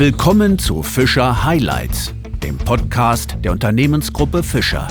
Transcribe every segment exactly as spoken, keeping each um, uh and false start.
Willkommen zu Fischer Highlights, dem Podcast der Unternehmensgruppe Fischer.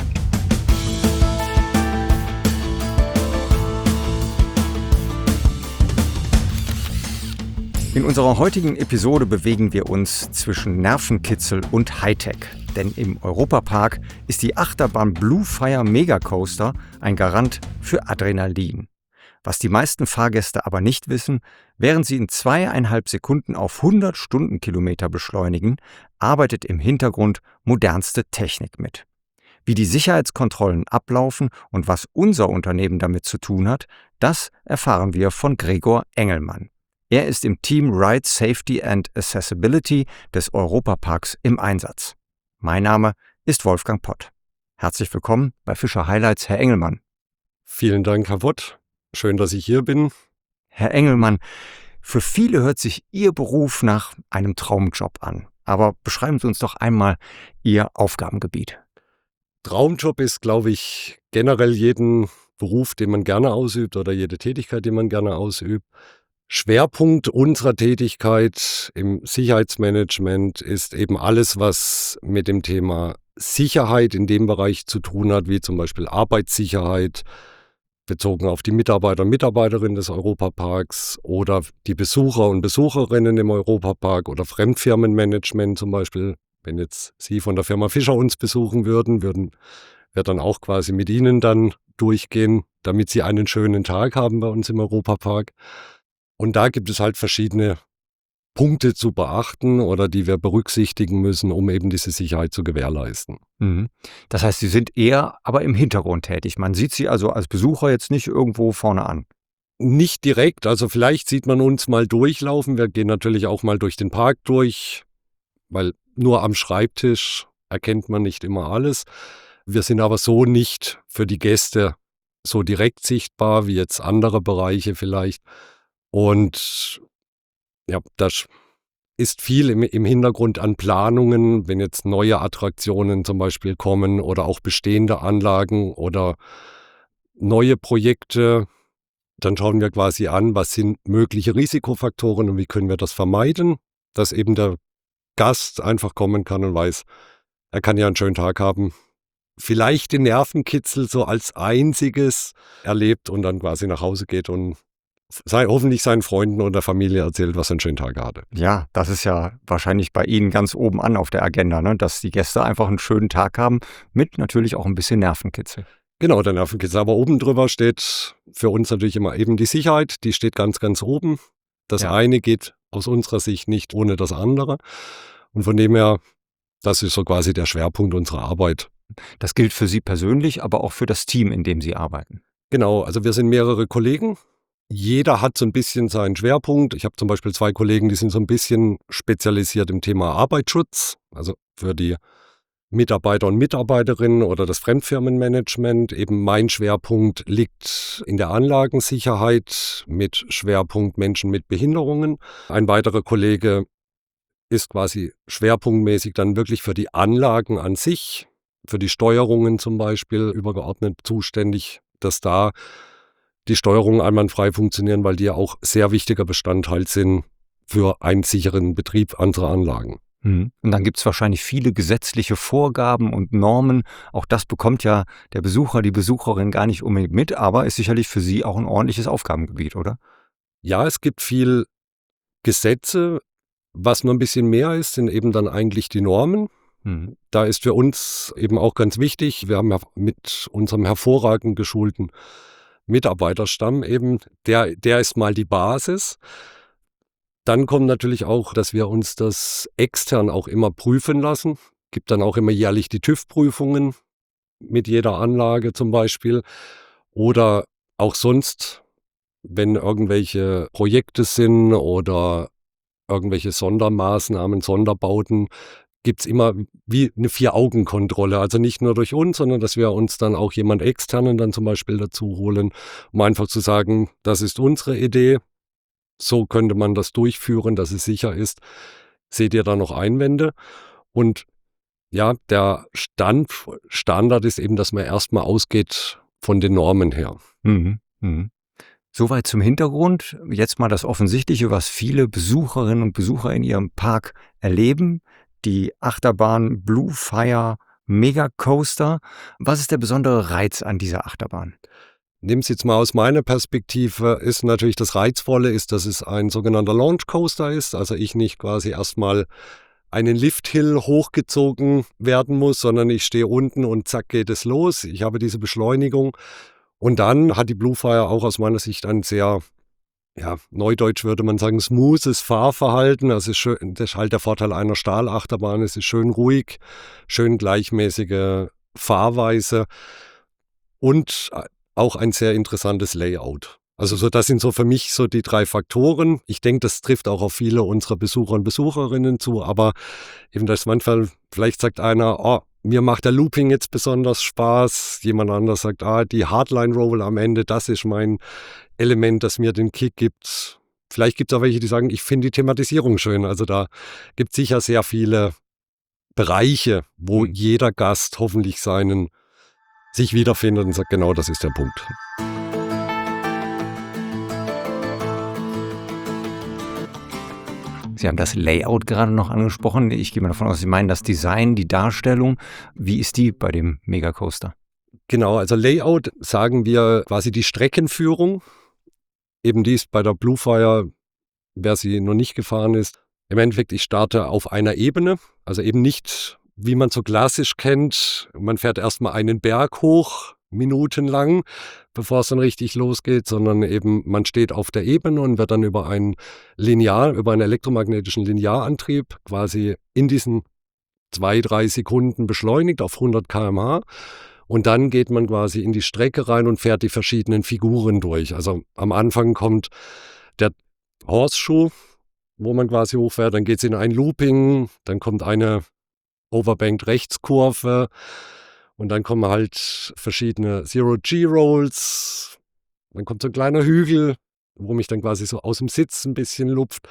In unserer heutigen Episode bewegen wir uns zwischen Nervenkitzel und Hightech. Denn im Europapark ist die Achterbahn Blue Fire Mega Coaster ein Garant für Adrenalin. Was die meisten Fahrgäste aber nicht wissen, während sie in zweieinhalb Sekunden auf hundert Stundenkilometer beschleunigen, arbeitet im Hintergrund modernste Technik mit. Wie die Sicherheitskontrollen ablaufen und was unser Unternehmen damit zu tun hat, das erfahren wir von Gregor Engelmann. Er ist im Team Ride Safety and Accessibility des Europaparks im Einsatz. Mein Name ist Wolfgang Pott. Herzlich willkommen bei Fischer Highlights, Herr Engelmann. Vielen Dank, Herr Pott. Schön, dass ich hier bin. Herr Engelmann, für viele hört sich Ihr Beruf nach einem Traumjob an. Aber beschreiben Sie uns doch einmal Ihr Aufgabengebiet. Traumjob ist, glaube ich, generell jeden Beruf, den man gerne ausübt oder jede Tätigkeit, die man gerne ausübt. Schwerpunkt unserer Tätigkeit im Sicherheitsmanagement ist eben alles, was mit dem Thema Sicherheit in dem Bereich zu tun hat, wie zum Beispiel Arbeitssicherheit, bezogen auf die Mitarbeiter und Mitarbeiterinnen des Europaparks oder die Besucher und Besucherinnen im Europapark oder Fremdfirmenmanagement zum Beispiel. Wenn jetzt Sie von der Firma Fischer uns besuchen würden, würden wir dann auch quasi mit Ihnen dann durchgehen, damit Sie einen schönen Tag haben bei uns im Europapark. Und da gibt es halt verschiedene Punkte zu beachten oder die wir berücksichtigen müssen, um eben diese Sicherheit zu gewährleisten. Mhm. Das heißt, Sie sind eher aber im Hintergrund tätig. Man sieht Sie also als Besucher jetzt nicht irgendwo vorne an. Nicht direkt, also vielleicht sieht man uns mal durchlaufen. Wir gehen natürlich auch mal durch den Park durch, weil nur am Schreibtisch erkennt man nicht immer alles. Wir sind aber so nicht für die Gäste so direkt sichtbar wie jetzt andere Bereiche vielleicht. Und ja, das ist viel im, im Hintergrund an Planungen, wenn jetzt neue Attraktionen zum Beispiel kommen oder auch bestehende Anlagen oder neue Projekte. Dann schauen wir quasi an, was sind mögliche Risikofaktoren und wie können wir das vermeiden, dass eben der Gast einfach kommen kann und weiß, er kann ja einen schönen Tag haben. Vielleicht den Nervenkitzel so als einziges erlebt und dann quasi nach Hause geht und sei hoffentlich seinen Freunden oder Familie erzählt, was er einen schönen Tag hatte. Ja, das ist ja wahrscheinlich bei Ihnen ganz oben an auf der Agenda, ne? Dass die Gäste einfach einen schönen Tag haben, mit natürlich auch ein bisschen Nervenkitzel. Genau, der Nervenkitzel. Aber oben drüber steht für uns natürlich immer eben die Sicherheit, die steht ganz, ganz oben. Das ja. eine geht aus unserer Sicht nicht ohne das andere. Und von dem her, das ist so quasi der Schwerpunkt unserer Arbeit. Das gilt für Sie persönlich, aber auch für das Team, in dem Sie arbeiten. Genau, also wir sind mehrere Kollegen. Jeder hat so ein bisschen seinen Schwerpunkt. Ich habe zum Beispiel zwei Kollegen, die sind so ein bisschen spezialisiert im Thema Arbeitsschutz, also für die Mitarbeiter und Mitarbeiterinnen oder das Fremdfirmenmanagement. Eben mein Schwerpunkt liegt in der Anlagensicherheit mit Schwerpunkt Menschen mit Behinderungen. Ein weiterer Kollege ist quasi schwerpunktmäßig dann wirklich für die Anlagen an sich, für die Steuerungen zum Beispiel übergeordnet zuständig, dass da die Steuerungen einwandfrei funktionieren, weil die ja auch sehr wichtiger Bestandteil sind für einen sicheren Betrieb unserer Anlagen. Mhm. Und dann gibt es wahrscheinlich viele gesetzliche Vorgaben und Normen. Auch das bekommt ja der Besucher, die Besucherin gar nicht unbedingt mit, aber ist sicherlich für Sie auch ein ordentliches Aufgabengebiet, oder? Ja, es gibt viel Gesetze. Was nur ein bisschen mehr ist, sind eben dann eigentlich die Normen. Mhm. Da ist für uns eben auch ganz wichtig, wir haben ja mit unserem hervorragend geschulten Mitarbeiterstamm eben, der, der ist mal die Basis. Dann kommt natürlich auch, dass wir uns das extern auch immer prüfen lassen. Gibt dann auch immer jährlich die TÜV-Prüfungen mit jeder Anlage zum Beispiel. Oder auch sonst, wenn irgendwelche Projekte sind oder irgendwelche Sondermaßnahmen, Sonderbauten, gibt es immer wie eine Vier-Augen-Kontrolle. Also nicht nur durch uns, sondern dass wir uns dann auch jemand Externen dann zum Beispiel dazu holen, um einfach zu sagen, das ist unsere Idee, so könnte man das durchführen, dass es sicher ist. Seht ihr da noch Einwände? Und ja, der Stand, Standard ist eben, dass man erstmal ausgeht von den Normen her. Mhm. Mhm. Soweit zum Hintergrund. Jetzt mal das Offensichtliche, was viele Besucherinnen und Besucher in ihrem Park erleben. Die Achterbahn Blue Fire Mega Coaster. Was ist der besondere Reiz an dieser Achterbahn? Nimm es jetzt mal aus meiner Perspektive, ist natürlich das Reizvolle, ist, dass es ein sogenannter Launch Coaster ist. Also ich nicht quasi erstmal einen Lifthill hochgezogen werden muss, sondern ich stehe unten und zack geht es los. Ich habe diese Beschleunigung. Und dann hat die Blue Fire auch aus meiner Sicht ein sehr, ja, neudeutsch würde man sagen, smoothes Fahrverhalten. Das ist, schön, das ist halt der Vorteil einer Stahlachterbahn. Es ist schön ruhig, schön gleichmäßige Fahrweise und auch ein sehr interessantes Layout. Also so, das sind so für mich so die drei Faktoren. Ich denke, das trifft auch auf viele unserer Besucher und Besucherinnen zu, aber eben das manchmal, vielleicht sagt einer, oh, mir macht der Looping jetzt besonders Spaß. Jemand anders sagt, ah, die Hardline Roll am Ende, das ist mein Element, das mir den Kick gibt. Vielleicht gibt es auch welche, die sagen, ich finde die Thematisierung schön. Also da gibt es sicher sehr viele Bereiche, wo jeder Gast hoffentlich seinen sich wiederfindet und sagt, genau das ist der Punkt. Sie haben das Layout gerade noch angesprochen. Ich gehe mal davon aus, Sie meinen das Design, die Darstellung. Wie ist die bei dem Megacoaster? Genau, also Layout sagen wir quasi die Streckenführung. Eben die ist bei der Blue Fire, wer sie noch nicht gefahren ist. Im Endeffekt, ich starte auf einer Ebene, also eben nicht, wie man so klassisch kennt. Man fährt erstmal einen Berg hoch, minutenlang, bevor es dann richtig losgeht, sondern eben man steht auf der Ebene und wird dann über einen Linear, über einen elektromagnetischen Linearantrieb quasi in diesen zwei, drei Sekunden beschleunigt auf hundert Kilometer pro Stunde. Und dann geht man quasi in die Strecke rein und fährt die verschiedenen Figuren durch. Also am Anfang kommt der Horseshoe, wo man quasi hochfährt, dann geht es in ein Looping, dann kommt eine Overbanked Rechtskurve und dann kommen halt verschiedene Zero-G-Rolls, dann kommt so ein kleiner Hügel, wo mich dann quasi so aus dem Sitz ein bisschen lupft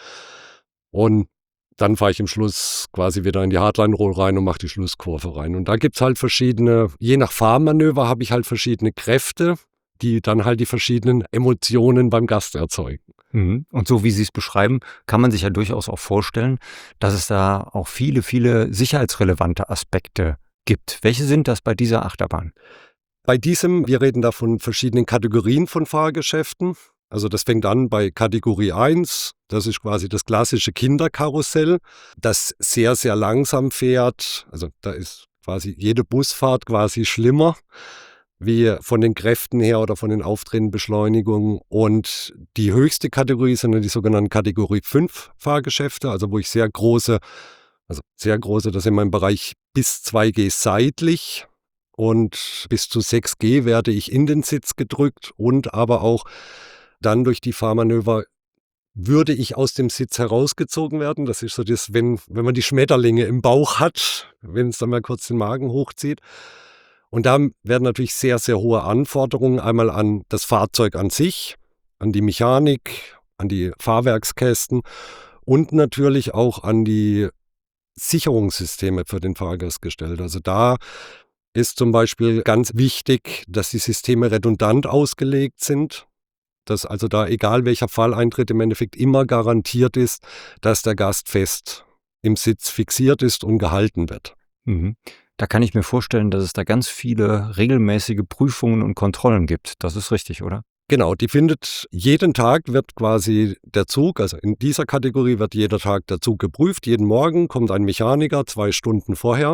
und dann fahre ich im Schluss quasi wieder in die Hardline-Roll rein und mache die Schlusskurve rein. Und da gibt es halt verschiedene, je nach Fahrmanöver habe ich halt verschiedene Kräfte, die dann halt die verschiedenen Emotionen beim Gast erzeugen. Mhm. Und so wie Sie es beschreiben, kann man sich ja durchaus auch vorstellen, dass es da auch viele, viele sicherheitsrelevante Aspekte gibt. Welche sind das bei dieser Achterbahn? Bei diesem, wir reden da von verschiedenen Kategorien von Fahrgeschäften. Also das fängt an bei Kategorie eins, das ist quasi das klassische Kinderkarussell, das sehr, sehr langsam fährt. Also da ist quasi jede Busfahrt quasi schlimmer, wie von den Kräften her oder von den auftretenden Beschleunigungen. Und die höchste Kategorie sind die sogenannten Kategorie fünf Fahrgeschäfte, also wo ich sehr große, also sehr große, das sind mein Bereich bis zwei G seitlich und bis zu sechs G werde ich in den Sitz gedrückt und aber auch dann durch die Fahrmanöver würde ich aus dem Sitz herausgezogen werden. Das ist so das, wenn, wenn man die Schmetterlinge im Bauch hat, wenn es dann mal kurz den Magen hochzieht. Und da werden natürlich sehr, sehr hohe Anforderungen einmal an das Fahrzeug an sich, an die Mechanik, an die Fahrwerkskästen und natürlich auch an die Sicherungssysteme für den Fahrgast gestellt. Also da ist zum Beispiel ganz wichtig, dass die Systeme redundant ausgelegt sind. Dass also da, egal welcher Fall eintritt, im Endeffekt immer garantiert ist, dass der Gast fest im Sitz fixiert ist und gehalten wird. Mhm. Da kann ich mir vorstellen, dass es da ganz viele regelmäßige Prüfungen und Kontrollen gibt. Das ist richtig, oder? Genau, die findet, jeden Tag wird quasi der Zug, also in dieser Kategorie wird jeder Tag der Zug geprüft. Jeden Morgen kommt ein Mechaniker zwei Stunden vorher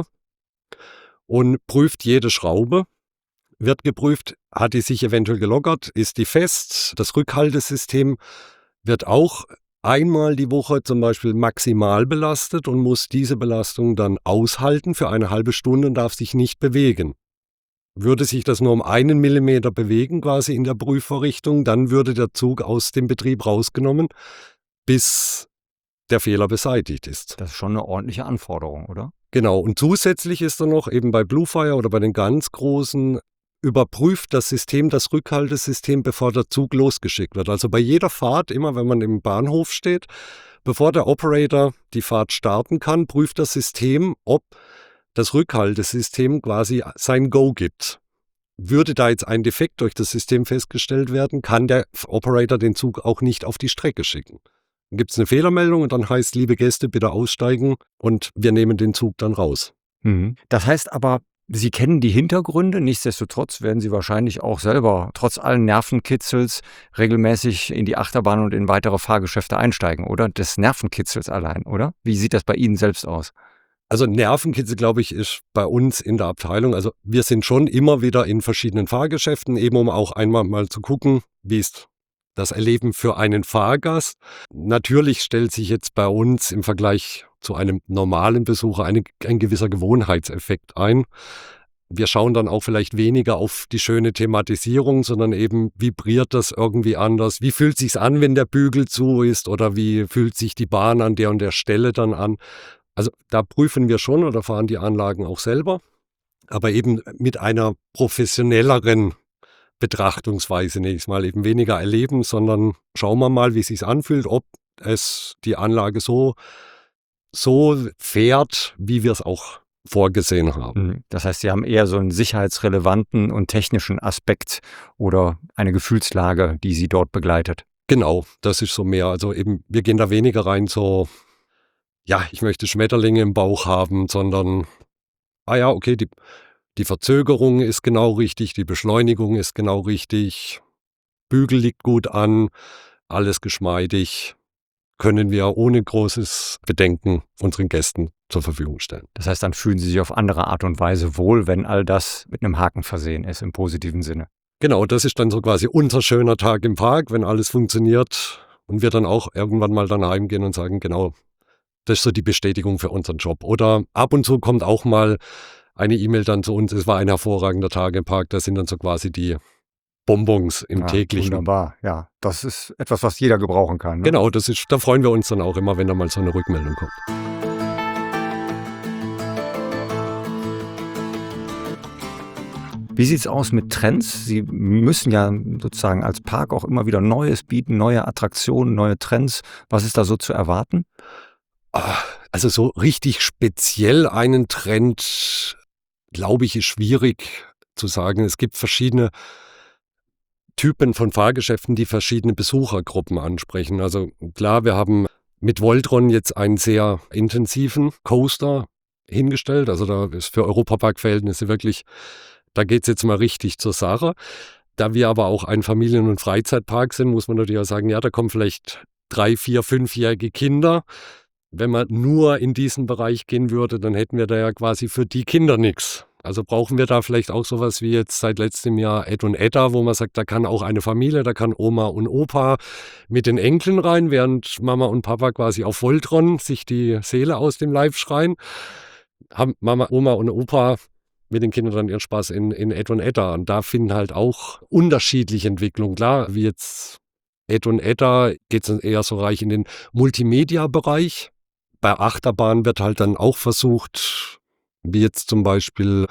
und prüft jede Schraube. Wird geprüft, hat die sich eventuell gelockert, ist die fest. Das Rückhaltesystem wird auch einmal die Woche zum Beispiel maximal belastet und muss diese Belastung dann aushalten für eine halbe Stunde und darf sich nicht bewegen. Würde sich das nur um einen Millimeter bewegen, quasi in der Prüfvorrichtung, dann würde der Zug aus dem Betrieb rausgenommen, bis der Fehler beseitigt ist. Das ist schon eine ordentliche Anforderung, oder? Genau, und zusätzlich ist dann noch eben bei Blue Fire oder bei den ganz großen, überprüft das System, das Rückhaltesystem, bevor der Zug losgeschickt wird. Also bei jeder Fahrt, immer wenn man im Bahnhof steht, bevor der Operator die Fahrt starten kann, prüft das System, ob das Rückhaltesystem quasi sein Go gibt. würde da jetzt ein Defekt durch das System festgestellt werden, kann der Operator den Zug auch nicht auf die Strecke schicken. Dann gibt es eine Fehlermeldung und dann heißt, liebe Gäste, bitte aussteigen und wir nehmen den Zug dann raus. Mhm. Das heißt aber, Sie kennen die Hintergründe, nichtsdestotrotz werden Sie wahrscheinlich auch selber trotz allen Nervenkitzels regelmäßig in die Achterbahn und in weitere Fahrgeschäfte einsteigen, oder? Des Nervenkitzels allein, oder? Wie sieht das bei Ihnen selbst aus? Also Nervenkitzel, glaube ich, ist bei uns in der Abteilung, also wir sind schon immer wieder in verschiedenen Fahrgeschäften, eben um auch einmal mal zu gucken, wie ist das Erleben für einen Fahrgast. Natürlich stellt sich jetzt bei uns im Vergleich zu einem normalen Besucher eine, ein gewisser Gewohnheitseffekt ein. Wir schauen dann auch vielleicht weniger auf die schöne Thematisierung, sondern eben vibriert das irgendwie anders. Wie fühlt sich's an, wenn der Bügel zu ist, oder wie fühlt sich die Bahn an der und der Stelle dann an? Also da prüfen wir schon oder fahren die Anlagen auch selber, aber eben mit einer professionelleren Betrachtungsweise, nächstes Mal eben weniger erleben, sondern schauen wir mal, wie es sich anfühlt, ob es die Anlage so, so fährt, wie wir es auch vorgesehen haben. Das heißt, Sie haben eher so einen sicherheitsrelevanten und technischen Aspekt oder eine Gefühlslage, die Sie dort begleitet. Genau, das ist so mehr. Also eben, wir gehen da weniger rein so, ja, ich möchte Schmetterlinge im Bauch haben, sondern, ah ja, okay, die, die Verzögerung ist genau richtig, die Beschleunigung ist genau richtig, Bügel liegt gut an, alles geschmeidig, können wir ohne großes Bedenken unseren Gästen zur Verfügung stellen. Das heißt, dann fühlen Sie sich auf andere Art und Weise wohl, wenn all das mit einem Haken versehen ist, im positiven Sinne. Genau, das ist dann so quasi unser schöner Tag im Park, wenn alles funktioniert und wir dann auch irgendwann mal dann heimgehen und sagen, genau, das ist so die Bestätigung für unseren Job. Oder ab und zu kommt auch mal eine E-Mail dann zu uns, es war ein hervorragender Tag im Park, das sind dann so quasi die Bonbons im Ja, täglichen. Wunderbar, ja. Das ist etwas, was jeder gebrauchen kann. Ne? Genau, das ist, da freuen wir uns dann auch immer, wenn da mal so eine Rückmeldung kommt. Wie sieht es aus mit Trends? Sie müssen ja sozusagen als Park auch immer wieder Neues bieten, neue Attraktionen, neue Trends. Was ist da so zu erwarten? Also so richtig speziell einen Trend, glaube ich, ist schwierig zu sagen. Es gibt verschiedene Typen von Fahrgeschäften, die verschiedene Besuchergruppen ansprechen. Also klar, wir haben mit Voltron jetzt einen sehr intensiven Coaster hingestellt. Also da ist für Europapark-Verhältnisse wirklich, da geht es jetzt mal richtig zur Sache. Da wir aber auch ein Familien- und Freizeitpark sind, muss man natürlich auch sagen, ja, da kommen vielleicht drei, vier, fünfjährige Kinder. Wenn man nur in diesen Bereich gehen würde, dann hätten wir da ja quasi für die Kinder nichts. Also brauchen wir da vielleicht auch sowas wie jetzt seit letztem Jahr Ed und Edda, wo man sagt, da kann auch eine Familie, da kann Oma und Opa mit den Enkeln rein, während Mama und Papa quasi auf Voltron sich die Seele aus dem Leib schreien. Haben Mama, Oma und Opa mit den Kindern dann ihren Spaß in, in Ed und Edda. Und da finden halt auch unterschiedliche Entwicklungen. Klar, wie jetzt Ed und Edda geht es eher so reich in den Multimedia-Bereich. Bei Achterbahn wird halt dann auch versucht, wie jetzt zum Beispiel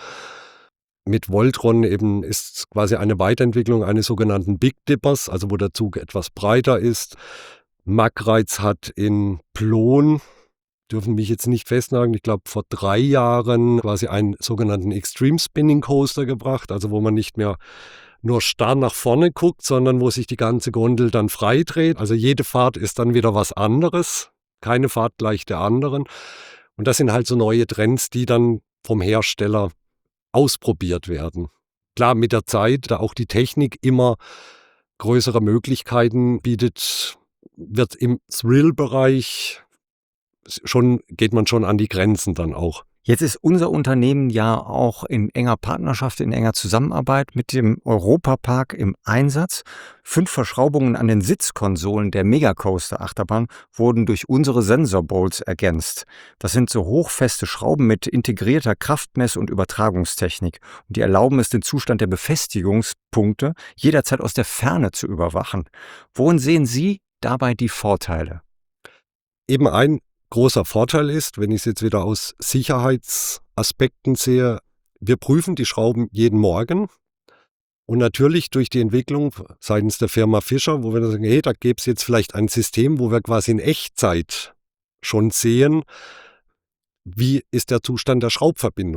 mit Voltron eben ist quasi eine Weiterentwicklung eines sogenannten Big Dippers, also wo der Zug etwas breiter ist. Magreiz hat in Plon, dürfen mich jetzt nicht festnageln, ich glaube vor drei Jahren quasi einen sogenannten Extreme Spinning Coaster gebracht, also wo man nicht mehr nur starr nach vorne guckt, sondern wo sich die ganze Gondel dann frei dreht. Also jede Fahrt ist dann wieder was anderes. Keine Fahrt gleich der anderen. Und das sind halt so neue Trends, die dann vom Hersteller ausprobiert werden. Klar, mit der Zeit, da auch die Technik immer größere Möglichkeiten bietet, wird im Thrill-Bereich schon, geht man schon an die Grenzen dann auch. Jetzt ist unser Unternehmen ja auch in enger Partnerschaft, in enger Zusammenarbeit mit dem Europapark im Einsatz. Fünf Verschraubungen an den Sitzkonsolen der Megacoaster-Achterbahn wurden durch unsere Sensorbowls ergänzt. Das sind so hochfeste Schrauben mit integrierter Kraftmess- und Übertragungstechnik. Und die erlauben es, den Zustand der Befestigungspunkte jederzeit aus der Ferne zu überwachen. Worin sehen Sie dabei die Vorteile? Eben ein großer Vorteil ist, wenn ich es jetzt wieder aus Sicherheitsaspekten sehe, wir prüfen die Schrauben jeden Morgen und natürlich durch die Entwicklung seitens der Firma Fischer, wo wir dann sagen, hey, da gäbe es jetzt vielleicht ein System, wo wir quasi in Echtzeit schon sehen, wie ist der Zustand der Schraubverbindung.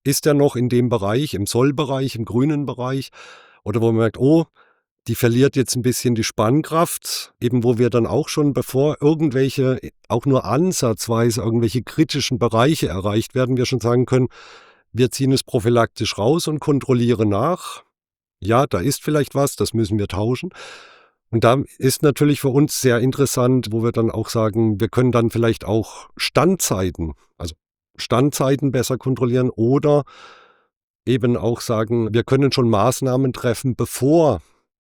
ist er noch in dem Bereich, im Sollbereich, im grünen Bereich, oder wo man merkt, oh, die verliert jetzt ein bisschen die Spannkraft, eben wo wir dann auch schon, bevor irgendwelche, auch nur ansatzweise irgendwelche kritischen Bereiche erreicht werden, wir schon sagen können, wir ziehen es prophylaktisch raus und kontrollieren nach. Ja, da ist vielleicht was, das müssen wir tauschen. Und da ist natürlich für uns sehr interessant, wo wir dann auch sagen, wir können dann vielleicht auch Standzeiten, also Standzeiten besser kontrollieren oder eben auch sagen, wir können schon Maßnahmen treffen, bevor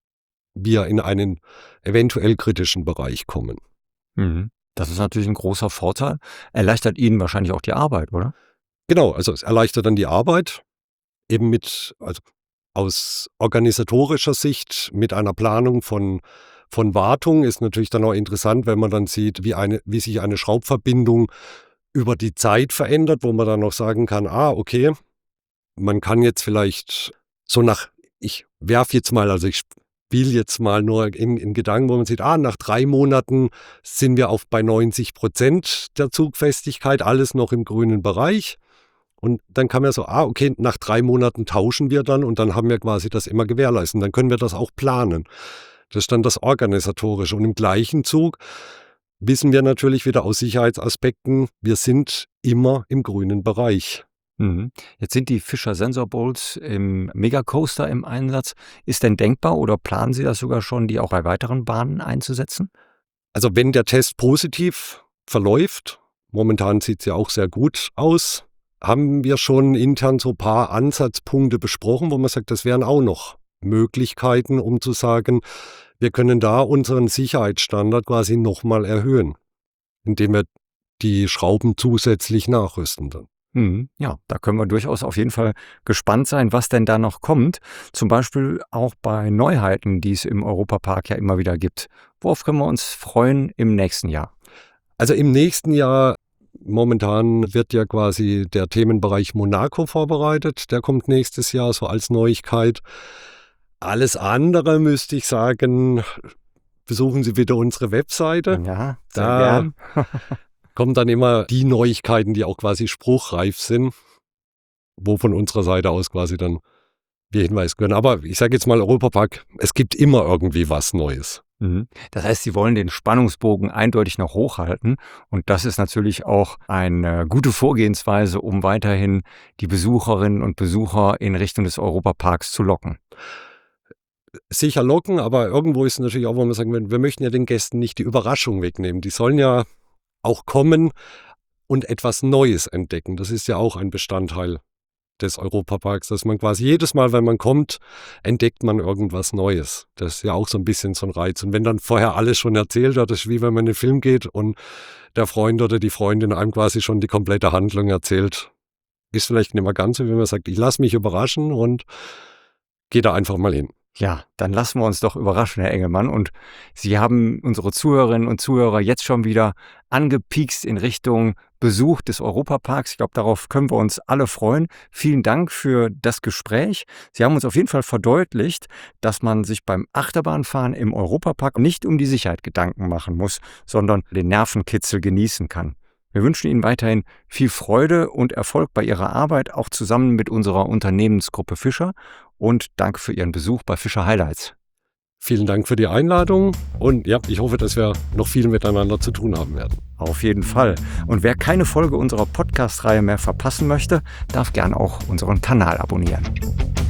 wir in einen eventuell kritischen Bereich kommen. Mhm. Das ist natürlich ein großer Vorteil. Erleichtert Ihnen wahrscheinlich auch die Arbeit, oder? Genau, also es erleichtert dann die Arbeit, eben mit, also aus organisatorischer Sicht mit einer Planung von, von Wartung ist natürlich dann auch interessant, wenn man dann sieht, wie, eine, wie sich eine Schraubverbindung über die Zeit verändert, wo man dann noch sagen kann, ah, okay, man kann jetzt vielleicht so nach, ich werfe jetzt mal, also ich spiele jetzt mal nur in, in Gedanken, wo man sieht, ah, nach drei Monaten sind wir auf bei neunzig Prozent der Zugfestigkeit, alles noch im grünen Bereich. Und dann kann man so, ah, okay, nach drei Monaten tauschen wir dann und dann haben wir quasi das immer gewährleisten. Dann können wir das auch planen. Das ist dann das Organisatorische. Und im gleichen Zug wissen wir natürlich wieder aus Sicherheitsaspekten, wir sind immer im grünen Bereich. Mhm. Jetzt sind die Fischer Sensor Bolts im Megacoaster im Einsatz. Ist denn denkbar oder planen Sie das sogar schon, die auch bei weiteren Bahnen einzusetzen? Also wenn der Test positiv verläuft, momentan sieht es ja auch sehr gut aus, haben wir schon intern so ein paar Ansatzpunkte besprochen, wo man sagt, das wären auch noch Möglichkeiten, um zu sagen, wir können da unseren Sicherheitsstandard quasi nochmal erhöhen, indem wir die Schrauben zusätzlich nachrüsten dann. Mhm. Ja, da können wir durchaus auf jeden Fall gespannt sein, was denn da noch kommt. Zum Beispiel auch bei Neuheiten, die es im Europapark ja immer wieder gibt. Worauf können wir uns freuen im nächsten Jahr? Also im nächsten Jahr, momentan wird ja quasi der Themenbereich Monaco vorbereitet. Der kommt nächstes Jahr so als Neuigkeit. Alles andere müsste ich sagen, besuchen Sie bitte unsere Webseite. Ja, sehr da gern. kommen dann immer die Neuigkeiten, die auch quasi spruchreif sind, wo von unserer Seite aus quasi dann wir hinweisen können. Aber ich sage jetzt mal Europapark, es gibt immer irgendwie was Neues. Mhm. Das heißt, Sie wollen den Spannungsbogen eindeutig noch hochhalten und das ist natürlich auch eine gute Vorgehensweise, um weiterhin die Besucherinnen und Besucher in Richtung des Europaparks zu locken. Sicher locken, aber irgendwo ist es natürlich auch, wo man sagen, wir möchten ja den Gästen nicht die Überraschung wegnehmen. Die sollen ja auch kommen und etwas Neues entdecken. Das ist ja auch ein Bestandteil des Europaparks, dass man quasi jedes Mal, wenn man kommt, entdeckt man irgendwas Neues. Das ist ja auch so ein bisschen so ein Reiz. Und wenn dann vorher alles schon erzählt hat, das ist wie wenn man in den Film geht und der Freund oder die Freundin einem quasi schon die komplette Handlung erzählt. Ist vielleicht nicht mehr ganz so, wie man sagt, ich lasse mich überraschen und gehe da einfach mal hin. Ja, dann lassen wir uns doch überraschen, Herr Engelmann. Und Sie haben unsere Zuhörerinnen und Zuhörer jetzt schon wieder angepiekst in Richtung Besuch des Europaparks. Ich glaube, darauf können wir uns alle freuen. Vielen Dank für das Gespräch. Sie haben uns auf jeden Fall verdeutlicht, dass man sich beim Achterbahnfahren im Europapark nicht um die Sicherheit Gedanken machen muss, sondern den Nervenkitzel genießen kann. Wir wünschen Ihnen weiterhin viel Freude und Erfolg bei Ihrer Arbeit, auch zusammen mit unserer Unternehmensgruppe Fischer. Und danke für Ihren Besuch bei Fischer Highlights. Vielen Dank für die Einladung und ja, ich hoffe, dass wir noch viel miteinander zu tun haben werden. Auf jeden Fall. Und wer keine Folge unserer Podcast-Reihe mehr verpassen möchte, darf gern auch unseren Kanal abonnieren.